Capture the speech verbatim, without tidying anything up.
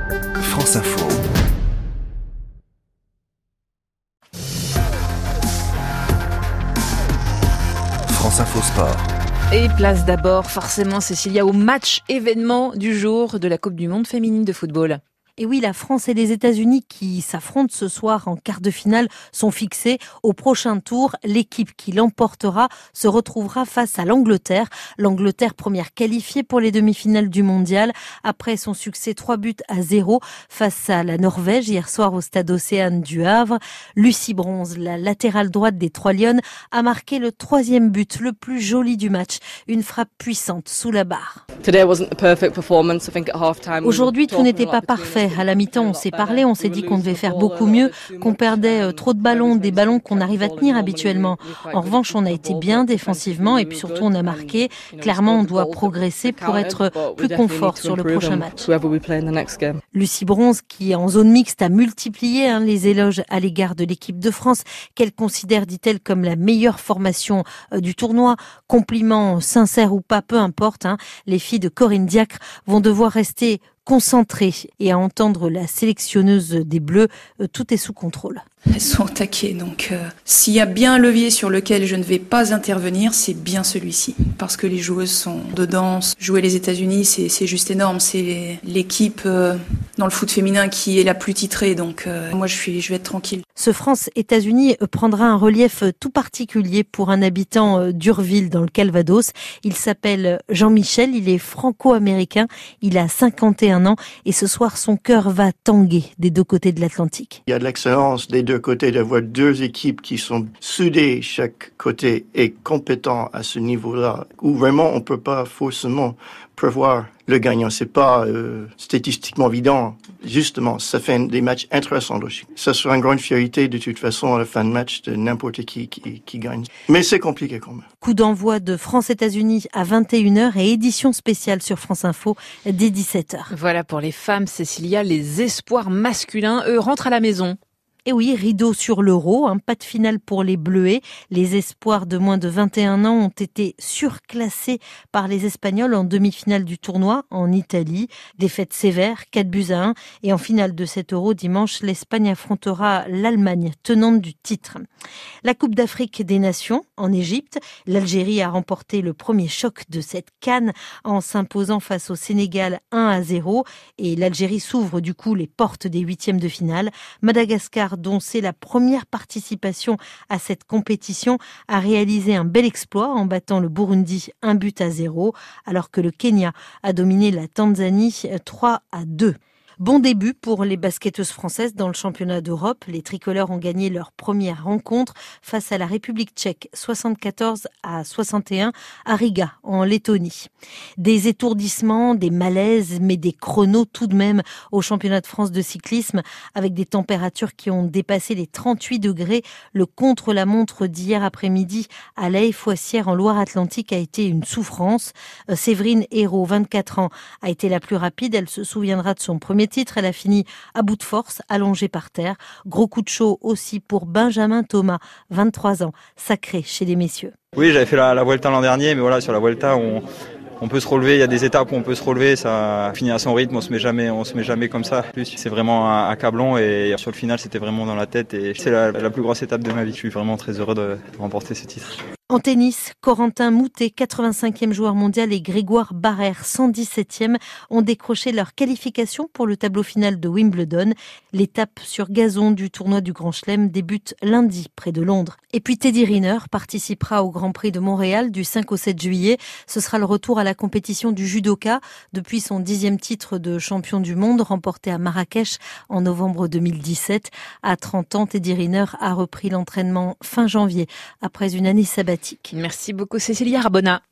France Info. France Info Sport. Et place d'abord, forcément, Cécilia, au match événement du jour de la Coupe du Monde féminine de football. Et oui, la France et les États-Unis qui s'affrontent ce soir en quart de finale sont fixés. Au prochain tour, l'équipe qui l'emportera se retrouvera face à l'Angleterre. L'Angleterre, première qualifiée pour les demi-finales du mondial, après son succès trois buts à zéro face à la Norvège hier soir au stade Océane du Havre. Lucie Bronze, la latérale droite des Trois Lionnes, a marqué le troisième but, le plus joli du match. Une frappe puissante sous la barre. Aujourd'hui, tout n'était pas parfait. À la mi-temps, on s'est parlé, on s'est dit qu'on devait faire beaucoup mieux, qu'on perdait trop de ballons, des ballons qu'on arrive à tenir habituellement. En revanche, on a été bien défensivement et puis surtout on a marqué. Clairement, on doit progresser pour être plus confort sur le prochain match. Lucie Bronze, qui en zone mixte a multiplié hein, les éloges à l'égard de l'équipe de France, qu'elle considère, dit-elle, comme la meilleure formation euh, du tournoi. Compliments sincères ou pas, peu importe, hein, les filles de Corinne Diacre vont devoir rester concentrées et à entendre la sélectionneuse des Bleus, euh, tout est sous contrôle. Elles sont au taquet, donc euh, s'il y a bien un levier sur lequel je ne vais pas intervenir, c'est bien celui-ci. Parce que les joueuses sont dedans. Jouer les États-Unis, c'est, c'est juste énorme. C'est l'équipe euh, dans le foot féminin qui est la plus titrée, donc euh, moi je, suis, je vais être tranquille. Ce France-États-Unis prendra un relief tout particulier pour un habitant d'Urville dans le Calvados. Il s'appelle Jean-Michel, il est franco-américain, il a cinquante et un ans et ce soir son cœur va tanguer des deux côtés de l'Atlantique. Il y a de l'excellence des deux côtés d'avoir deux équipes qui sont soudées chaque côté et compétents à ce niveau-là, où vraiment on peut pas forcément prévoir le gagnant. C'est pas euh, statistiquement évident. Justement, ça fait des matchs intéressants aussi. Ça sera une grande fierté de toute façon à la fin de match de n'importe qui qui, qui gagne. Mais c'est compliqué quand même. Coup d'envoi de France-États-Unis à vingt et une heures et édition spéciale sur France Info dès dix-sept heures. Voilà pour les femmes, Cécilia, les espoirs masculins, eux, rentrent à la maison. Et oui, rideau sur l'Euro, hein, pas de finale pour les Bleuets. Les espoirs de moins de vingt et un ans ont été surclassés par les Espagnols en demi-finale du tournoi en Italie. Défaite sévère, quatre buts à un. Et en finale de cet Euro, dimanche, l'Espagne affrontera l'Allemagne, tenante du titre. La Coupe d'Afrique des Nations en Égypte. L'Algérie a remporté le premier choc de cette CAN en s'imposant face au Sénégal un à zéro. Et l'Algérie s'ouvre du coup les portes des huitièmes de finale. Madagascar, dont c'est la première participation à cette compétition, a réalisé un bel exploit en battant le Burundi un but à zéro, alors que le Kenya a dominé la Tanzanie trois à deux. Bon début pour les basketteuses françaises dans le championnat d'Europe. Les tricolores ont gagné leur première rencontre face à la République tchèque, soixante-quatorze à soixante et un à Riga, en Lettonie. Des étourdissements, des malaises, mais des chronos tout de même au championnat de France de cyclisme, avec des températures qui ont dépassé les trente-huit degrés. Le contre-la-montre d'hier après-midi à La Haye-Foissière en Loire-Atlantique a été une souffrance. Séverine Hérault, vingt-quatre ans, a été la plus rapide. Elle se souviendra de son premier titre, elle a fini à bout de force, allongée par terre. Gros coup de chaud aussi pour Benjamin Thomas, vingt-trois ans, sacré chez les messieurs. Oui, j'avais fait la, la Vuelta l'an dernier, mais voilà, sur la Vuelta, on, on peut se relever. Il y a des étapes où on peut se relever, ça finit à son rythme, on se met jamais, on se met jamais comme ça. En plus, c'est vraiment accablant et sur le final, c'était vraiment dans la tête et c'est la, la plus grosse étape de ma vie. Je suis vraiment très heureux de, de remporter ce titre. En tennis, Corentin Moutet, quatre-vingt-cinquième joueur mondial, et Grégoire Barrère, cent dix-septième, ont décroché leur qualification pour le tableau final de Wimbledon. L'étape sur gazon du tournoi du Grand Chelem débute lundi près de Londres. Et puis Teddy Riner participera au Grand Prix de Montréal du cinq au sept juillet. Ce sera le retour à la compétition du judoka depuis son dixième titre de champion du monde remporté à Marrakech en novembre deux mille dix-sept. À trente ans, Teddy Riner a repris l'entraînement fin janvier après une année sabbatique. Merci beaucoup Cécilia Arbona.